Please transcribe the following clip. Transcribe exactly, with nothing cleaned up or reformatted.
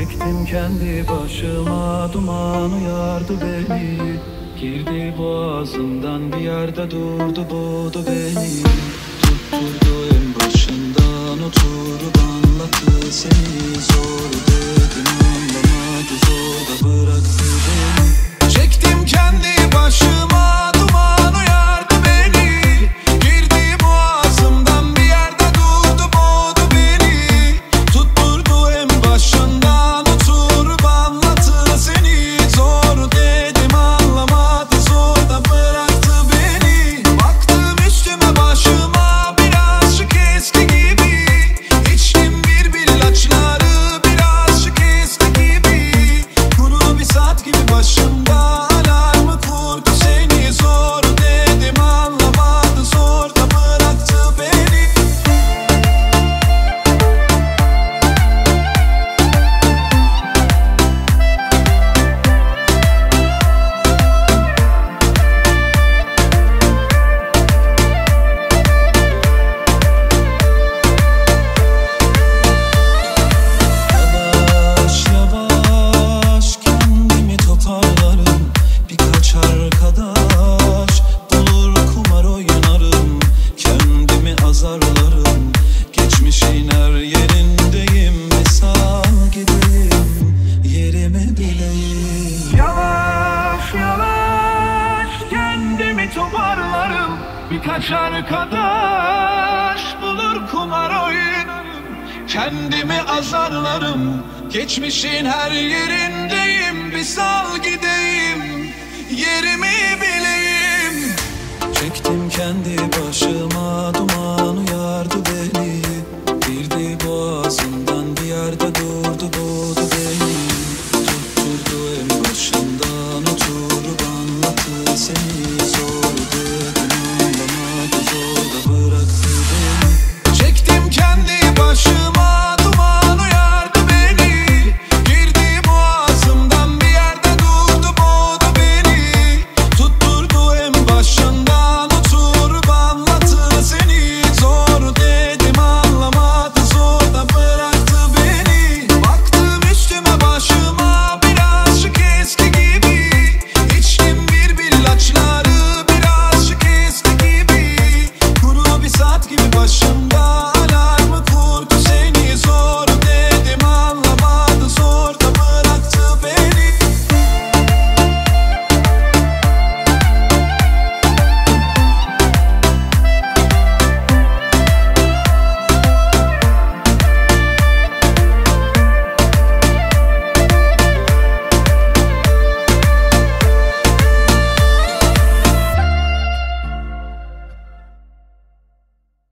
Çektim kendi başıma, duman uyardı beni. Girdi boğazımdan, bir yerde durdu, boğdu beni. Tutturdu en başından, oturup anlattı seni. Zor dedim anlamadı, zorda bıraktı beni. Çektim kendi başıma, duman uyardı beni. Girdi boğazımdan, bir yerde durdu, boğdu beni. Tutturdu en başından, oturup anlattı seni. Zor dedim anlamadı, zorda bıraktı beni. Baktım üstüme başıma, birazcık eski gibi. İçtim bir bir ilaçları, birazcık eski gibi. Kuru bir saat gibi başımda, alarmı kurdu seni. Zor dedim anlamadı, zorda bıraktı beni. Yavaş yavaş kendimi toparlarım. Birkaç arkadaş bulur, kumar oynarım. Kendimi azarlarım. Geçmişin her yerindeyim. Misal gideyim, yerimi bileyim. Yavaş yavaş kendimi toparlarım. Birkaç arkadaş bulur, kumar oynarım. Kendimi azarlarım. Geçmişin her yerindeyim. Bir sal gideyim, yerimi bileyim. Çektim kendi başıma, duman uyardı beni. Girdi boğazımdan, bir yerde durdu, boğdu beni. Tutturdu en